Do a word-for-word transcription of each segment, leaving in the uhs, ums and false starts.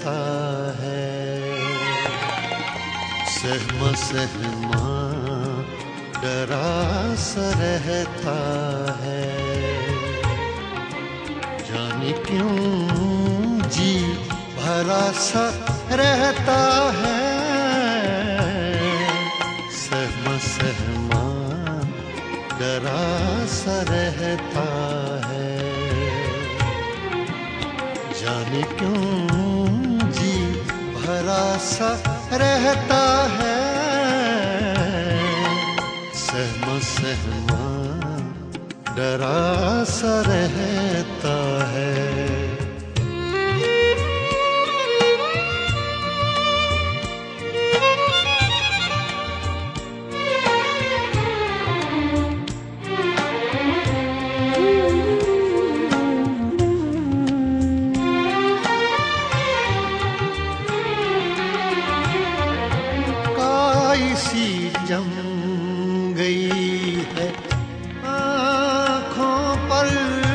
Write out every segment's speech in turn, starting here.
रहता है। सहमा सहमा डरा सा रहता है, जाने क्यों जी भरा सा रहता है। सहमा सहमा डरा सा रहता है, जाने क्यों जी भरा सा रहता है। सहमा सहमा डरा सा रहता है। सी जम गई है आँखों पर,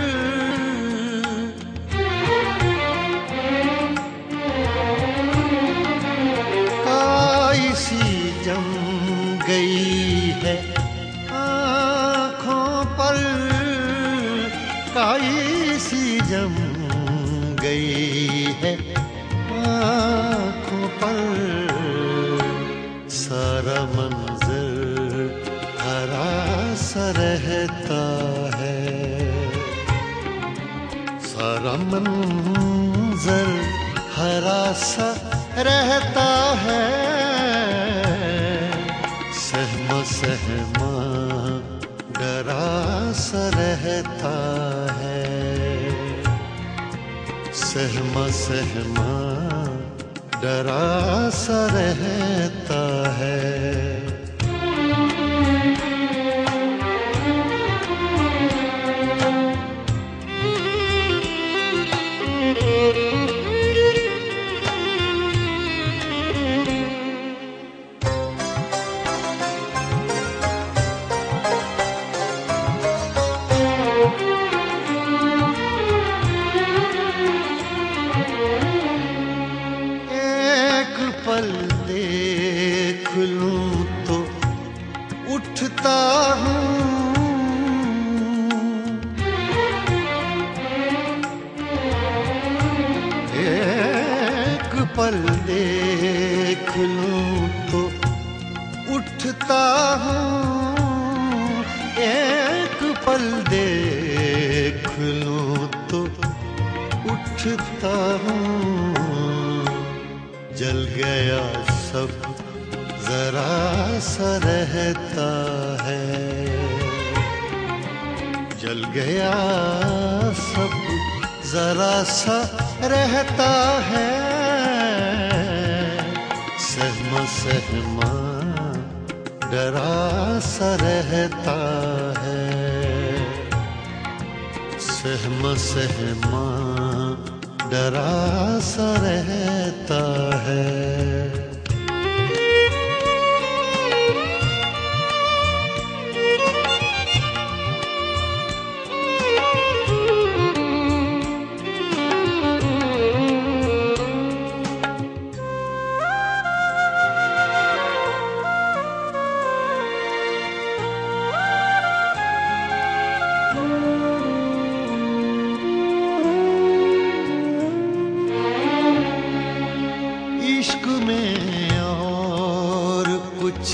काई सी जम गई है आँखों पर, काई सी जम गई है आँखों पर। सारा मंजर हरा सा रहता है, सारा मंजर हरा सा रहता है। सहमा सहमा डरा सा रहता है, सहमा सहमा डरा सा रहता है। पल देख लूं तो उठता हूँ, एक पल देख लूं तो उठता हूँ, एक पल देख लूं तो उठता हूँ। जल गया सब जरा सा रहता है, जल गया सब जरा सा रहता है। सहमा सहमा डरा सा रहता है, सहमा सहमा डरा सा रहता है। इश्क में और कुछ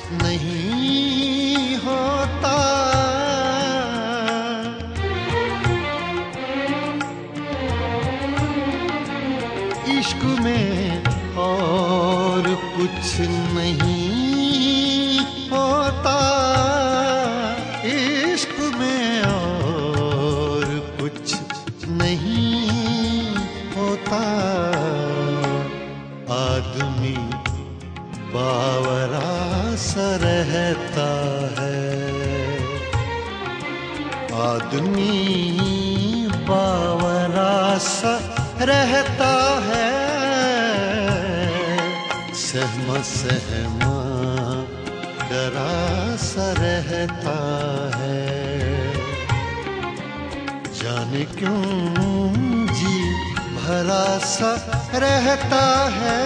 नहीं होता, इश्क में और कुछ नहीं होता, इश्क में और कुछ नहीं होता। आदमी बावरा सा रहता है, आदमी बावरा सा रहता है। सहमा सहमा डरा सा रहता है, जाने क्यों जी भरा सा रहता है,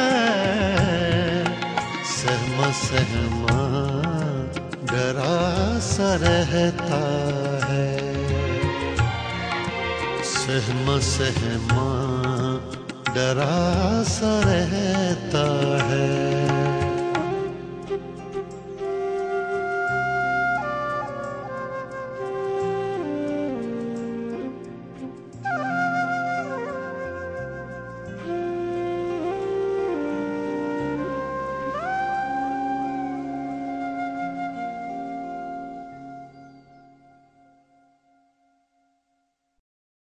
सहमा सहमा डरा सा रहता है, सहमा सहमा डरा सा रहता है।